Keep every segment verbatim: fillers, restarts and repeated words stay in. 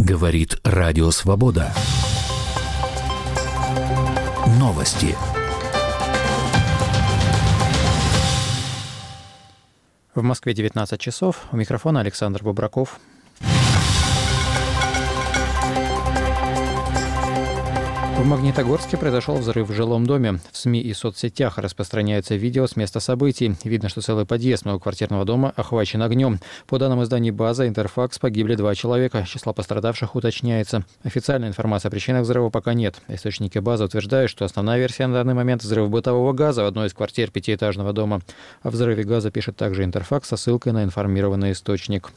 Говорит Радио Свобода. Новости. В Москве девятнадцать часов. У микрофона Александр Бубраков. В Магнитогорске произошел взрыв в жилом доме. В СМИ и соцсетях распространяются видео с места событий. Видно, что целый подъезд многоквартирного дома охвачен огнем. По данным изданий «База», «Интерфакс», погибли два человека. Число пострадавших уточняется. Официальной информации о причинах взрыва пока нет. Источники «Базы» утверждают, что основная версия на данный момент — взрыв бытового газа в одной из квартир пятиэтажного дома. О взрыве газа пишет также «Интерфакс» со ссылкой на информированный источник.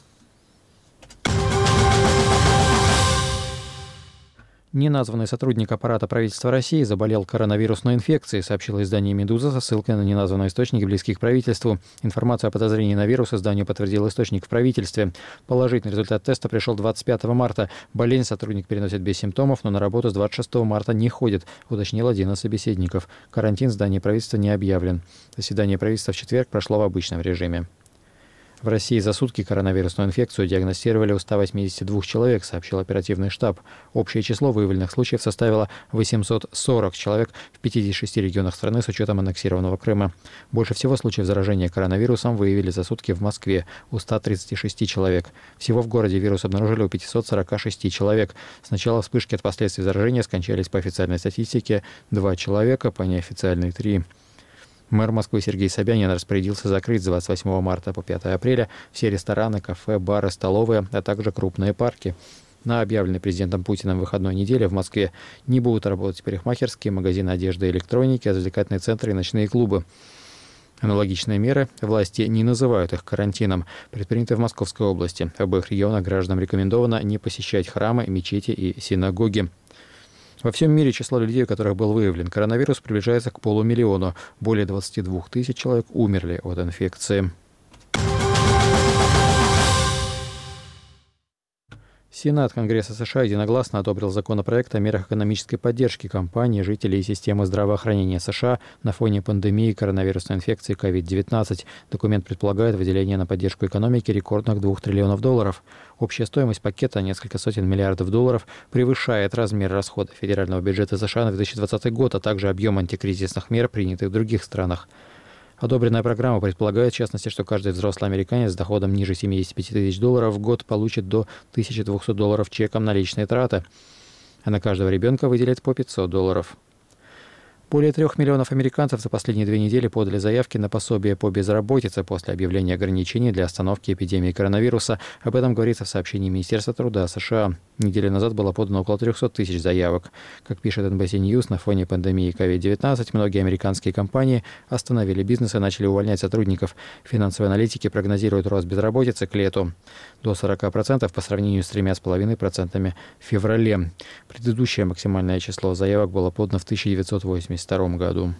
Неназванный сотрудник аппарата правительства России заболел коронавирусной инфекцией, сообщило издание «Медуза» со ссылкой на неназванный источник, близкий к правительству. Информацию о подозрении на вирус изданию подтвердил источник в правительстве. Положительный результат теста пришел двадцать пятого марта. Болезнь сотрудник переносит без симптомов, но на работу с двадцать шестого марта не ходит, уточнил один из собеседников. Карантин в здании правительства не объявлен. Заседание правительства в четверг прошло в обычном режиме. В России за сутки коронавирусную инфекцию диагностировали у ста восьмидесяти двух человек, сообщил оперативный штаб. Общее число выявленных случаев составило восемьсот сорок человек в пятидесяти шести регионах страны с учетом аннексированного Крыма. Больше всего случаев заражения коронавирусом выявили за сутки в Москве у ста тридцати шести человек. Всего в городе вирус обнаружили у пятисот сорока шести человек. С начала вспышки от последствий заражения скончались по официальной статистике два человека, по неофициальной три. Мэр Москвы Сергей Собянин распорядился закрыть с двадцать восьмого марта по пятое апреля все рестораны, кафе, бары, столовые, а также крупные парки. На объявленной президентом Путиным выходной неделе в Москве не будут работать парикмахерские, магазины одежды и электроники, развлекательные центры и ночные клубы. Аналогичные меры, власти не называют их карантином, предприняты в Московской области. В обоих регионах гражданам рекомендовано не посещать храмы, мечети и синагоги. Во всем мире число людей, у которых был выявлен коронавирус, приближается к полумиллиону. Более двадцати двух тысяч человек умерли от инфекции. Сенат Конгресса США единогласно одобрил законопроект о мерах экономической поддержки компаний, жителей и системы здравоохранения США на фоне пандемии коронавирусной инфекции ковид девятнадцать. Документ предполагает выделение на поддержку экономики рекордных двух триллионов долларов. Общая стоимость пакета, несколько сотен миллиардов долларов, превышает размер расходов федерального бюджета США на две тысячи двадцатый год, а также объем антикризисных мер, принятых в других странах. Одобренная программа предполагает, в частности, что каждый взрослый американец с доходом ниже семидесяти пяти тысяч долларов в год получит до тысячи двухсот долларов чеком на личные траты, а на каждого ребенка выделят по пятьсот долларов. Более трех миллионов американцев за последние две недели подали заявки на пособие по безработице после объявления ограничений для остановки эпидемии коронавируса. Об этом говорится в сообщении Министерства труда США. Неделю назад было подано около трехсот тысяч заявок. Как пишет эн би си News, на фоне пандемии ковид девятнадцать многие американские компании остановили бизнес и начали увольнять сотрудников. Финансовые аналитики прогнозируют рост безработицы к лету до сорока процентов по сравнению с тремя с половиной процентами в феврале. Предыдущее максимальное число заявок было подано в тысяча девятьсот восемьдесят втором году.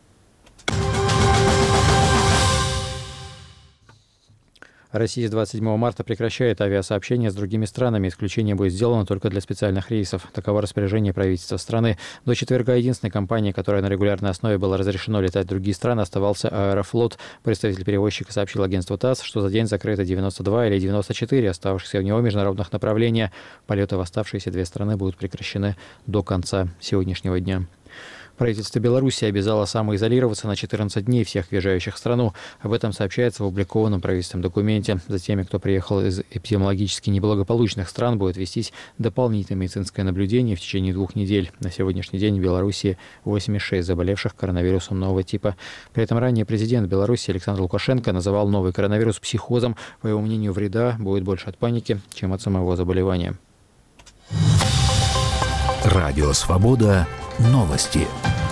Россия с двадцать седьмого марта прекращает авиасообщение с другими странами. Исключение будет сделано только для специальных рейсов. Таково распоряжение правительства страны. До четверга единственной компанией, которой на регулярной основе было разрешено летать в другие страны, оставался Аэрофлот. Представитель перевозчика сообщил агентству ТАСС, что за день закрыто девяносто два или девяносто четыре оставшихся в него международных направления. Полеты в оставшиеся две страны будут прекращены до конца сегодняшнего дня. Правительство Беларуси обязало самоизолироваться на четырнадцать дней всех въезжающих в страну. Об этом сообщается в опубликованном правительственном документе. За теми, кто приехал из эпидемиологически неблагополучных стран, будет вестись дополнительное медицинское наблюдение в течение двух недель. На сегодняшний день в Беларуси восемьдесят шесть заболевших коронавирусом нового типа. При этом ранее президент Беларуси Александр Лукашенко называл новый коронавирус психозом. По его мнению, вреда будет больше от паники, чем от самого заболевания. Радио Свобода. Новости.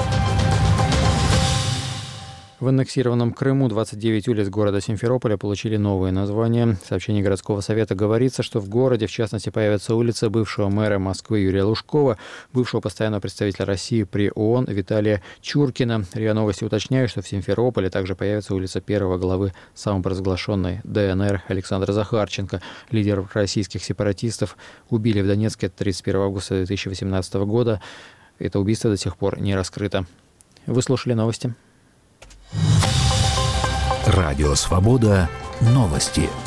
В аннексированном Крыму двадцать девять улиц города Симферополя получили новые названия. В сообщении городского совета говорится, что в городе, в частности, появятся улицы бывшего мэра Москвы Юрия Лужкова, бывшего постоянного представителя России при ООН Виталия Чуркина. РИА Новости уточняют, что в Симферополе также появится улица первого главы самопровозглашенной Дэ Эн Эр Александра Захарченко. Лидеров российских сепаратистов убили в Донецке тридцать первого августа две тысячи восемнадцатого года. Это убийство до сих пор не раскрыто. Вы слушали новости. Радио Свобода. Новости.